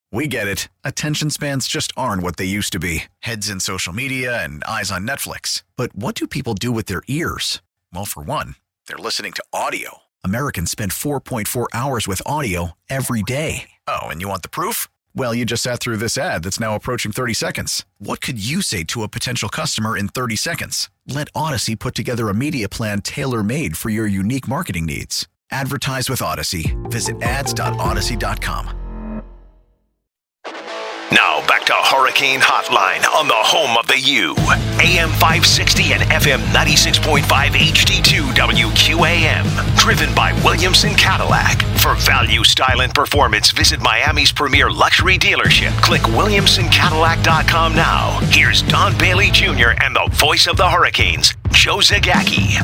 We get it. Attention spans just aren't what they used to be. Heads in social media and eyes on Netflix. But what do people do with their ears? Well, for one, they're listening to audio. Americans spend 4.4 hours with audio every day. Oh, and you want the proof? Well, you just sat through this ad that's now approaching 30 seconds. What could you say to a potential customer in 30 seconds? Let Odyssey put together a media plan tailor-made for your unique marketing needs. Advertise with Odyssey. Visit ads.odyssey.com. Now back to Hurricane Hotline on the home of the U. AM 560 and FM 96.5 HD2 WQAM. Driven by Williamson Cadillac. For value, style, and performance, visit Miami's premier luxury dealership. Click WilliamsonCadillac.com now. Here's Don Bailey Jr. and the voice of the Hurricanes, Joe Zagacki.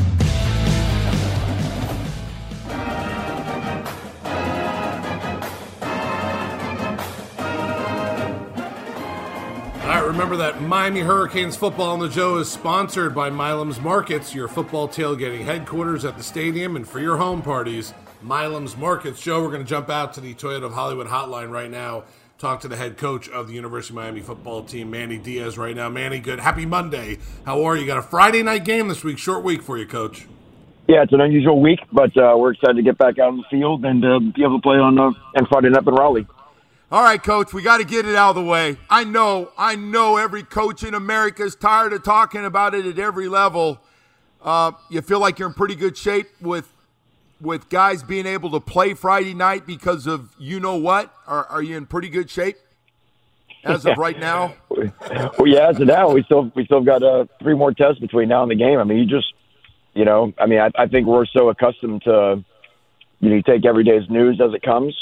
All right, remember that Miami Hurricanes football on the Joe is sponsored by Milam's Markets, your football tailgating headquarters at the stadium, and for your home parties, Milam's Markets. Joe, we're going to jump out to the Toyota of Hollywood hotline right now, talk to the head coach of the University of Miami football team, Manny Diaz, right now. Manny, good. Happy Monday. How are you? Got a Friday night game this week. Short week for you, Coach. Yeah, it's an unusual week, but we're excited to get back out on the field and be able to play on Friday night in Raleigh. All right, Coach, we got to get it out of the way. I know every coach in America is tired of talking about it at every level. You feel like you're in pretty good shape with guys being able to play Friday night because of you-know-what? Are you in pretty good shape as of right now? Well, yeah, as of now, we still got 3 more tests between now and the game. I mean, I think we're so accustomed to, you take every day's news as it comes.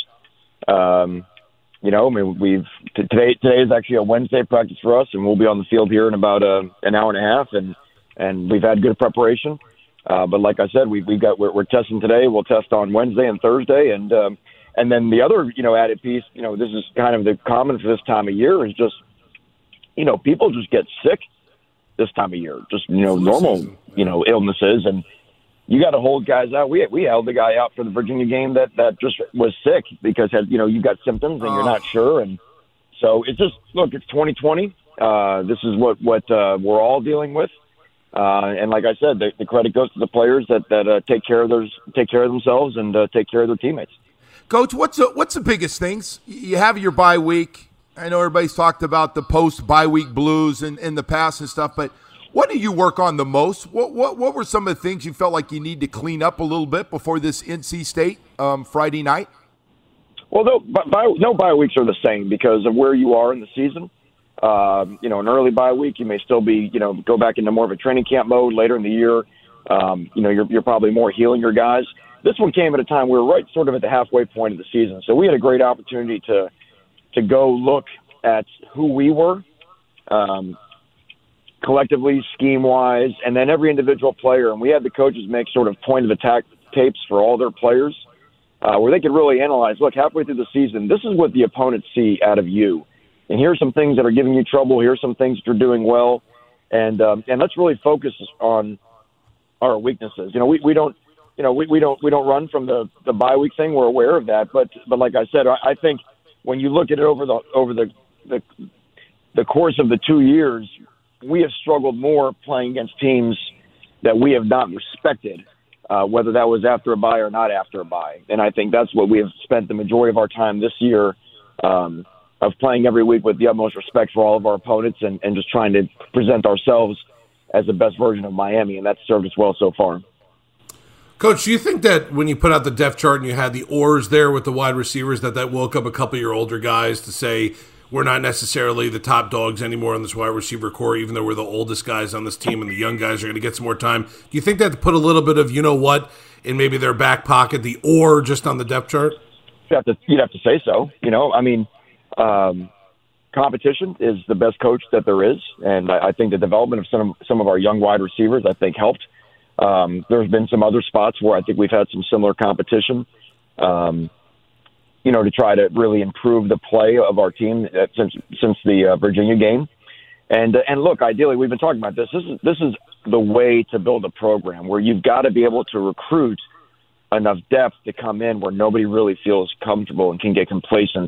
Today is actually a Wednesday practice for us, and we'll be on the field here in about an hour and a half, and we've had good preparation. But like I said, we're testing today. We'll test on Wednesday and Thursday, and then the other added piece. This is kind of the common for this time of year is just people just get sick this time of year, just normal illnesses, and you got to hold guys out. We held the guy out for the Virginia game that just was sick because you got symptoms and you're not sure, and so it's just it's 2020. This is what we're all dealing with, and like I said, the credit goes to the players that take care of themselves and take care of their teammates. Coach, what's the biggest things? You have your bye week. I know everybody's talked about the post bye week blues in the past and stuff, but what do you work on the most? What were some of the things you felt like you need to clean up a little bit before this NC State Friday night? Well, no bye weeks are the same because of where you are in the season. An early bye week, you may still be, go back into more of a training camp mode later in the year. You're probably more healing your guys. This one came at a time we were right sort of at the halfway point of the season. So we had a great opportunity to go look at who we were, collectively, scheme-wise, and then every individual player. And we had the coaches make sort of point-of-attack tapes for all their players where they could really analyze, look, halfway through the season, this is what the opponents see out of you. And here's some things that are giving you trouble. Here's some things that you're doing well. And let's really focus on our weaknesses. We don't run from the bye week thing. We're aware of that. But like I said, I think when you look at it over the course of the 2 years, we have struggled more playing against teams that we have not respected, whether that was after a bye or not after a bye. And I think that's what we have spent the majority of our time this year of playing every week with the utmost respect for all of our opponents and just trying to present ourselves as the best version of Miami, and that's served us well so far. Coach, do you think that when you put out the depth chart and you had the oars there with the wide receivers, that woke up a couple of your older guys to say, we're not necessarily the top dogs anymore on this wide receiver core, even though we're the oldest guys on this team and the young guys are going to get some more time? Do you think that put a little bit of you-know-what in maybe their back pocket, the or just on the depth chart? You'd have to say so. Competition is the best coach that there is, and I think the development of some of our young wide receivers, I think, helped. There's been some other spots where I think we've had some similar competition. To try to really improve the play of our team since the Virginia game. And look, ideally, we've been talking about this. This is the way to build a program where you've got to be able to recruit enough depth to come in where nobody really feels comfortable and can get complacent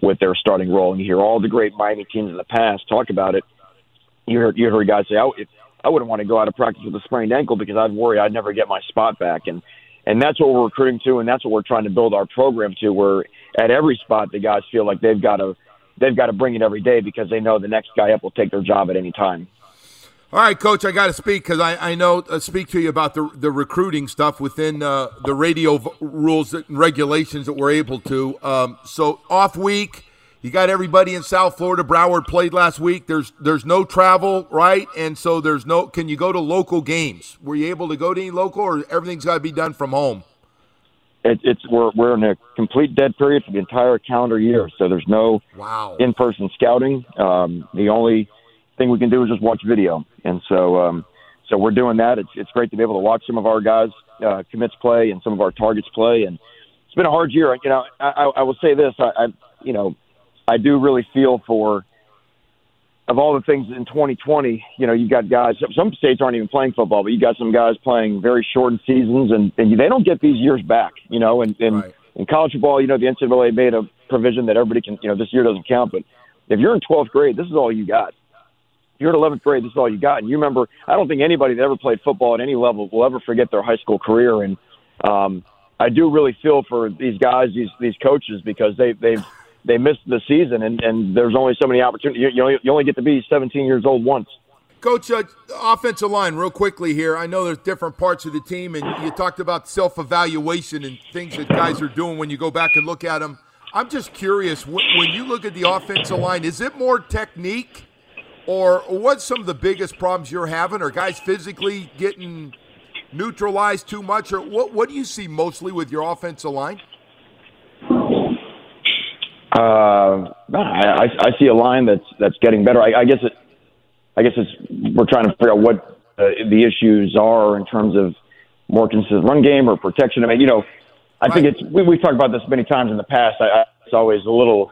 with their starting role. And you hear all the great Miami teams in the past talk about it. You heard guys say, I wouldn't want to go out of practice with a sprained ankle because I'd worry I'd never get my spot back. And that's what we're recruiting to, and that's what we're trying to build our program to, where at every spot the guys feel like they've got to bring it every day because they know the next guy up will take their job at any time. All right, Coach, I got to speak because I know speak to you about the recruiting stuff within the radio rules and regulations that we're able to. So off week, you got everybody in South Florida. Broward played last week. There's no travel, right? And so can you go to local games? Were you able to go to any local, or everything's got to be done from home? We're in a complete dead period for the entire calendar year, so there's no in-person scouting. The only thing we can do is just watch video, and so we're doing that. It's great to be able to watch some of our guys commits play and some of our targets play, and it's been a hard year. You know, I will say this, I do really feel for, of all the things in 2020, you know, you got guys, some states aren't even playing football, but you got some guys playing very shortened seasons, and they don't get these years back, you know, and right. In college football, you know, the NCAA made a provision that everybody can, you know, this year doesn't count, but if you're in 12th grade, this is all you got. If you're in 11th grade, this is all you got. And you remember, I don't think anybody that ever played football at any level will ever forget their high school career. And I do really feel for these guys, these coaches, because they missed the season, and there's only so many opportunities. You only get to be 17 years old once. Coach, offensive line, real quickly here. I know there's different parts of the team, and you talked about self-evaluation and things that guys are doing when you go back and look at them. I'm just curious, when you look at the offensive line, is it more technique, or what's some of the biggest problems you're having? Are guys physically getting neutralized too much, or what do you see mostly with your offensive line? I see a line that's getting better. I guess it's we're trying to figure out what the issues are in terms of more consistent run game or protection. I mean, you know, I think it's we've talked about this many times in the past. It's always a little.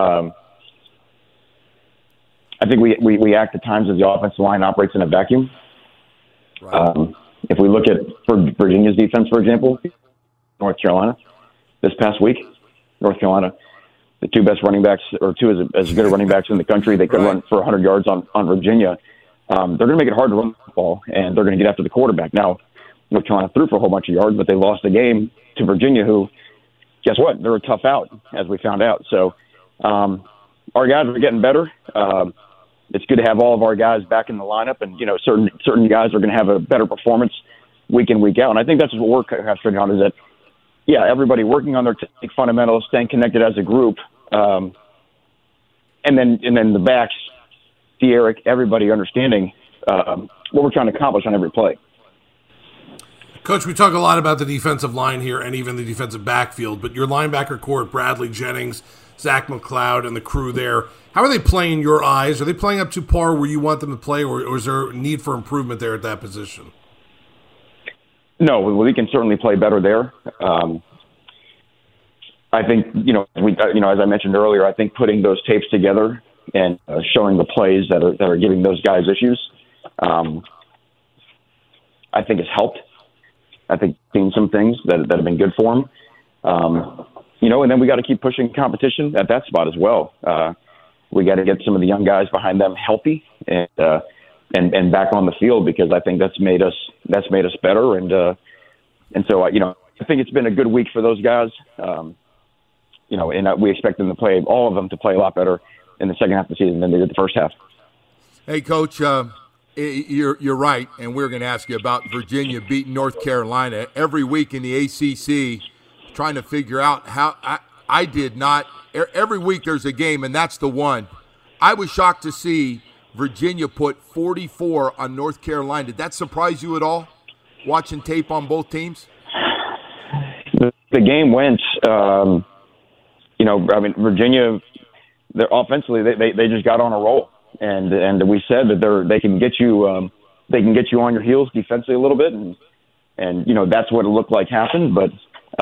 I think we act at times as the offensive line operates in a vacuum. Right. If we look at Virginia's defense, for example, North Carolina this past week, North Carolina. The two best running backs, or two as good running backs in the country, they could run for 100 yards on Virginia. They're going to make it hard to run the ball, and they're going to get after the quarterback. Now, North Carolina threw for a whole bunch of yards, but they lost the game to Virginia, who, guess what? They're a tough out, as we found out. So our guys are getting better. It's good to have all of our guys back in the lineup, and, you know, certain guys are going to have a better performance week in, week out. And I think that's what we're concentrating on, is that, yeah, everybody working on their technique fundamentals, staying connected as a group. And then the backs, Derek, everybody understanding what we're trying to accomplish on every play. Coach, we talk a lot about the defensive line here and even the defensive backfield, but your linebacker core, Bradley Jennings, Zach McLeod, and the crew there, how are they playing in your eyes? Are they playing up to par where you want them to play, or is there a need for improvement there at that position? No, we can certainly play better there. I think, as I mentioned earlier, I think putting those tapes together and showing the plays that are giving those guys issues, I think has helped. I think seeing some things that have been good for them. And then we got to keep pushing competition at that spot as well. We got to get some of the young guys behind them healthy and back on the field, because I think that's made us better. And so I think it's been a good week for those guys. And we expect them to play, all of them to play a lot better in the second half of the season than they did the first half. Hey, Coach, you're right, and we're going to ask you about Virginia beating North Carolina every week in the ACC, trying to figure out how I did not. Every week there's a game, and that's the one. I was shocked to see Virginia put 44 on North Carolina. Did that surprise you at all, watching tape on both teams? The game went, Virginia, they're offensively, they just got on a roll, and we said that they can get you on your heels defensively a little bit, and that's what it looked like happened. But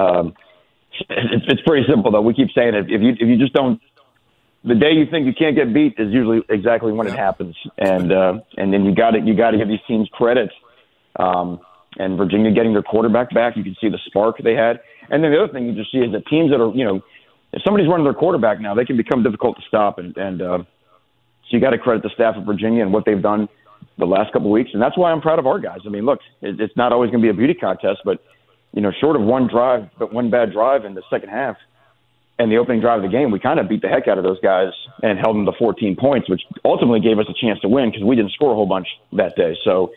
it's pretty simple, though. We keep saying it. If you just don't, the day you think you can't get beat is usually exactly when it happens, and then you got to give these teams credit. And Virginia getting their quarterback back, you can see the spark they had. And then the other thing you just see is that teams that are, if somebody's running their quarterback now, they can become difficult to stop. And so you got to credit the staff of Virginia and what they've done the last couple of weeks. And that's why I'm proud of our guys. I mean, look, it's not always going to be a beauty contest, but, short of one bad drive in the second half and the opening drive of the game, we kind of beat the heck out of those guys and held them to 14 points, which ultimately gave us a chance to win because we didn't score a whole bunch that day. So,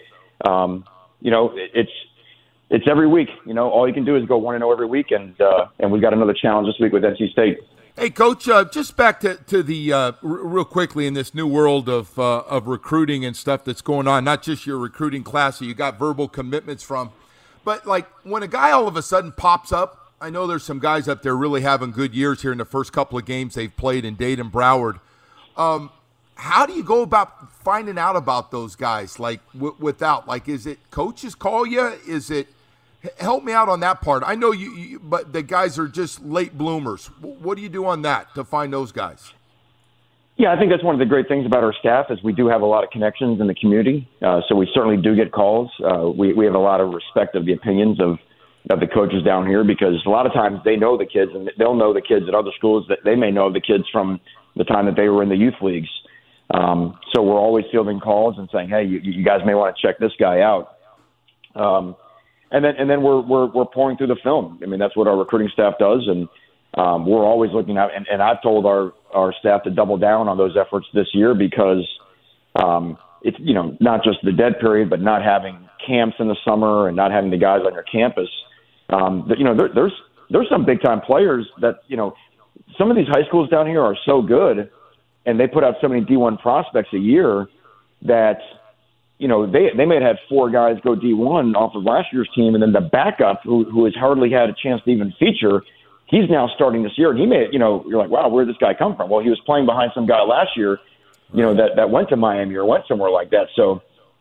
it's every week. All you can do is go 1-0 every week, and we've got another challenge this week with NC State. Hey, Coach, just back to the real quickly in this new world of recruiting and stuff that's going on, not just your recruiting class that you got verbal commitments from, but like when a guy all of a sudden pops up, I know there's some guys up there really having good years here in the first couple of games they've played in Dade and Broward. How do you go about finding out about those guys? Like is it coaches call you? Is it help me out on that part? I know you but the guys are just late bloomers. What do you do on that to find those guys? Yeah, I think that's one of the great things about our staff is we do have a lot of connections in the community. So we certainly do get calls. We have a lot of respect of the opinions of the coaches down here because a lot of times they know the kids and they'll know the kids at other schools that they may know the kids from the time that they were in the youth leagues. So we're always fielding calls and saying, hey, you guys may want to check this guy out. And then we're pouring through the film. I mean, that's what our recruiting staff does. And we're always looking at, and I've told our staff to double down on those efforts this year because it's, not just the dead period, but not having camps in the summer and not having the guys on your campus. There's some big time players that, some of these high schools down here are so good and they put out so many D1 prospects a year that, they may have had 4 guys go D1 off of last year's team. And then the backup who has hardly had a chance to even feature, he's now starting this year. And he may, you're like, wow, where'd this guy come from? Well, he was playing behind some guy last year, that went to Miami or went somewhere like that. So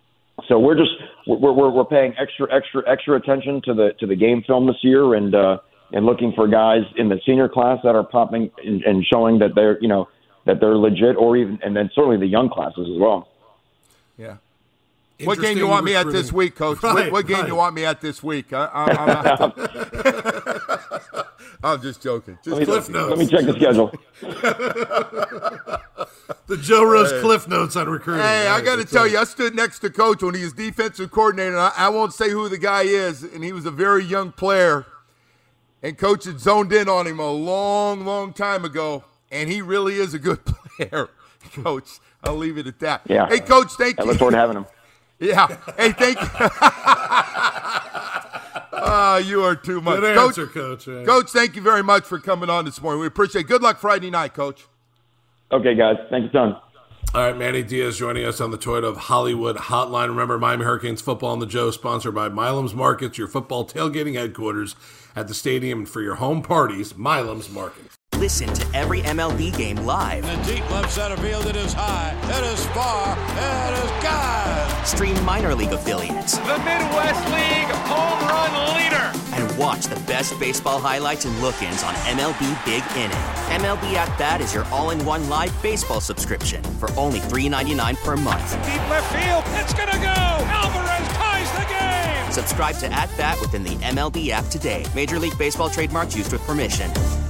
we're paying extra attention to the game film this year and looking for guys in the senior class that are popping and showing that they're, that they're legit and then certainly the young classes as well. Yeah. What game do you want me at this week, Coach? What game do you want me at this week? I'm just joking. Cliff Notes. Let me check the schedule. The Joe Rose Cliff Notes on recruiting. Hey, I got to tell you, I stood next to Coach when he was defensive coordinator. And I won't say who the guy is, and he was a very young player. And Coach had zoned in on him a long, long time ago, and he really is a good player, Coach. I'll leave it at that. Yeah. Hey, Coach, thank you. I look forward to having him. Yeah. Hey, thank you. You are too much. Good answer, Coach. Man. Coach, thank you very much for coming on this morning. We appreciate it. Good luck Friday night, Coach. Okay, guys. Thank you, son. All right, Manny Diaz joining us on the Toyota of Hollywood hotline. Remember, Miami Hurricanes football on the Joe, sponsored by Milam's Markets, your football tailgating headquarters at the stadium, and for your home parties, Milam's Markets. Listen to every MLB game live. In the deep left center field, it is high, it is far, it is gone. Stream minor league affiliates. The Midwest League home run leader. And watch the best baseball highlights and look-ins on MLB Big Inning. MLB At Bat is your all-in-one live baseball subscription for only $3.99 per month. Deep left field, it's gonna go. Alvarez ties the game. Subscribe to At Bat within the MLB app today. Major League Baseball trademarks used with permission.